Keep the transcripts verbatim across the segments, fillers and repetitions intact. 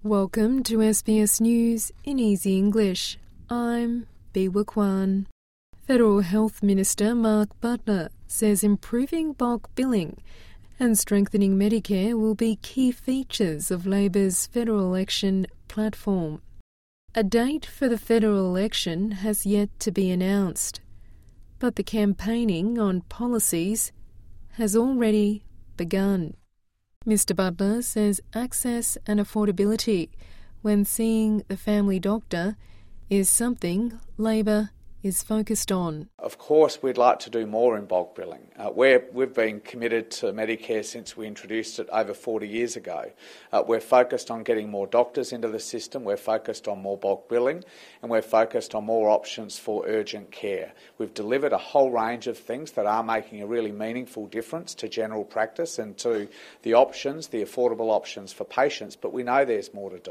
Welcome to S B S News in Easy English. I'm Biwa Kwan. Federal Health Minister Mark Butler says improving bulk billing and strengthening Medicare will be key features of Labor's federal election platform. A date for the federal election has yet to be announced, but the campaigning on policies has already begun. Mister Butler says access and affordability when seeing the family doctor is something Labor is focused on. Of course, we'd like to do more in bulk billing. Uh, we're, we've been committed to Medicare since we introduced it over forty years ago. Uh, we're focused on getting more doctors into the system, we're focused on more bulk billing, and we're focused on more options for urgent care. We've delivered a whole range of things that are making a really meaningful difference to general practice and to the options, the affordable options for patients, but we know there's more to do.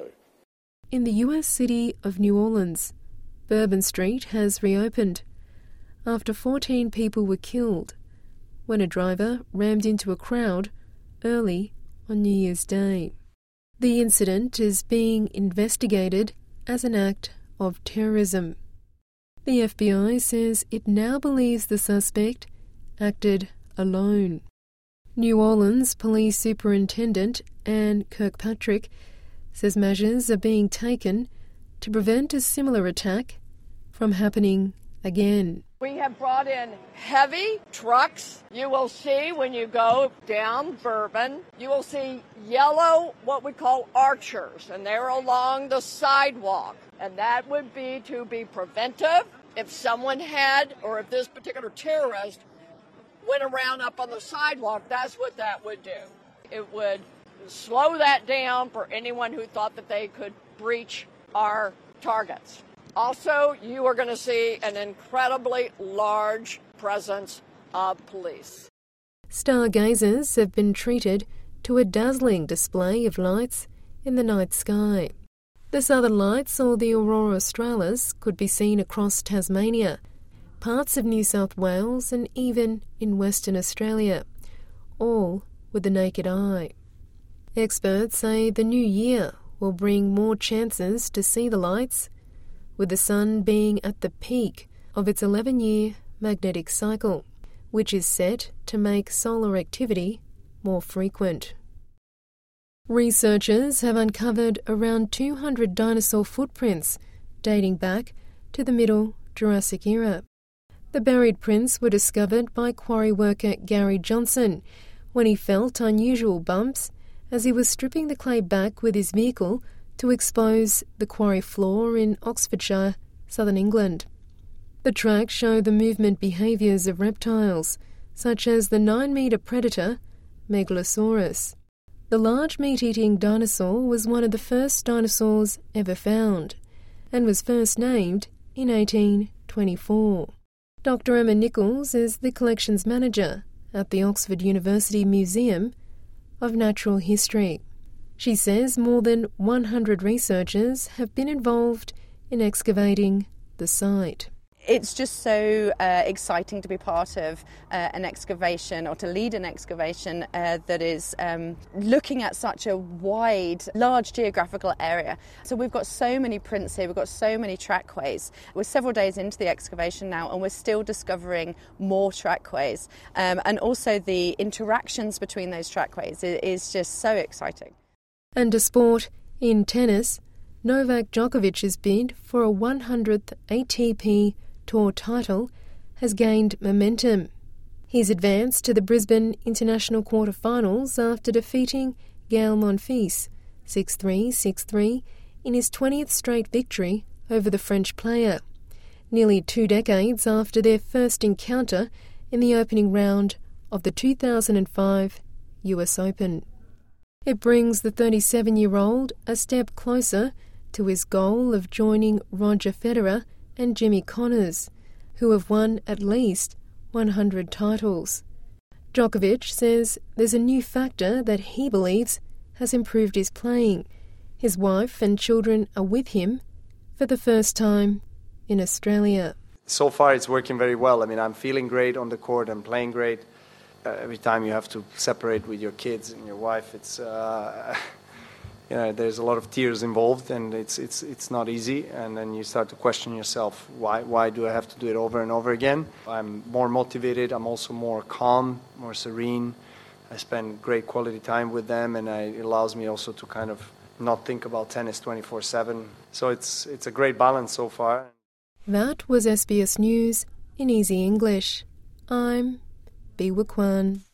In the U S city of New Orleans, Bourbon Street has reopened after fourteen people were killed when a driver rammed into a crowd early on New Year's Day. The incident is being investigated as an act of terrorism. The F B I says it now believes the suspect acted alone. New Orleans Police Superintendent Anne Kirkpatrick says measures are being taken to prevent a similar attack from happening again. We have brought in heavy trucks. You will see when you go down Bourbon, you will see yellow, what we call archers, and they're along the sidewalk. And that would be to be preventive if someone had, or if this particular terrorist went around up on the sidewalk, that's what that would do. It would slow that down for anyone who thought that they could breach our targets. Also, you are going to see an incredibly large presence of police. Stargazers have been treated to a dazzling display of lights in the night sky. The Southern Lights, or the Aurora Australis, could be seen across Tasmania, parts of New South Wales and even in Western Australia, all with the naked eye. Experts say the new year will bring more chances to see the lights, with the sun being at the peak of its eleven-year magnetic cycle, which is set to make solar activity more frequent. Researchers have uncovered around two hundred dinosaur footprints dating back to the Middle Jurassic era. The buried prints were discovered by quarry worker Gary Johnson when he felt unusual bumps as he was stripping the clay back with his vehicle to expose the quarry floor in Oxfordshire, southern England. The tracks show the movement behaviours of reptiles, such as the nine-metre predator Megalosaurus. The large meat-eating dinosaur was one of the first dinosaurs ever found, and was first named in eighteen twenty-four. Doctor Emma Nichols is the collections manager at the Oxford University Museum of Natural History. She says more than one hundred researchers have been involved in excavating the site. It's just so uh, exciting to be part of uh, an excavation or to lead an excavation uh, that is um, looking at such a wide, large geographical area. So we've got so many prints here, we've got so many trackways. We're several days into the excavation now and we're still discovering more trackways. Um, and also the interactions between those trackways is just so exciting. And to sport, in tennis, Novak Djokovic's bid for a one hundredth A T P Tour title has gained momentum. He's advanced to the Brisbane International quarterfinals after defeating Gael Monfils six three, six three in his twentieth straight victory over the French player, nearly two decades after their first encounter in the opening round of the two thousand five U S Open. It brings the thirty-seven-year-old a step closer to his goal of joining Roger Federer and Jimmy Connors, who have won at least one hundred titles. Djokovic says there's a new factor that he believes has improved his playing. His wife and children are with him for the first time in Australia. So far it's working very well. I mean, I'm feeling great on the court, I'm playing great. Uh, every time you have to separate with your kids and your wife, it's uh, you know, there's a lot of tears involved, and it's it's it's not easy. And then you start to question yourself, why why do I have to do it over and over again? I'm more motivated. I'm also more calm, more serene. I spend great quality time with them, and I, it allows me also to kind of not think about tennis twenty-four seven. So it's it's a great balance so far. That was S B S News in Easy English. I'm Biwa Kwan.